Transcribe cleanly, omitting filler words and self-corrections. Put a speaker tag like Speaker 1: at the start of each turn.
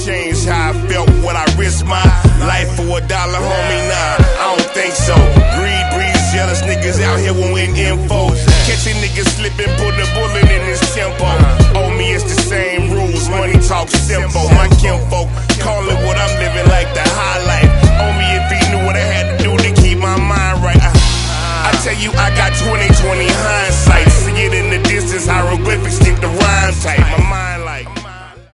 Speaker 1: changed how I felt, what I risked my life for $1, homie, nah, I don't think so. Greed breeds jealous niggas out here wanting info. Catch a nigga slipping, put a bullet in his tempo. Oh, me, it's the same rules, money talk simple. My kinfolk call it what I'm living like the high life. Oh, me, if he knew what I had to do to keep my mind right. I tell you, I got 20/20 hindsight. See it in the distance, hieroglyphics stick the rhyme tight.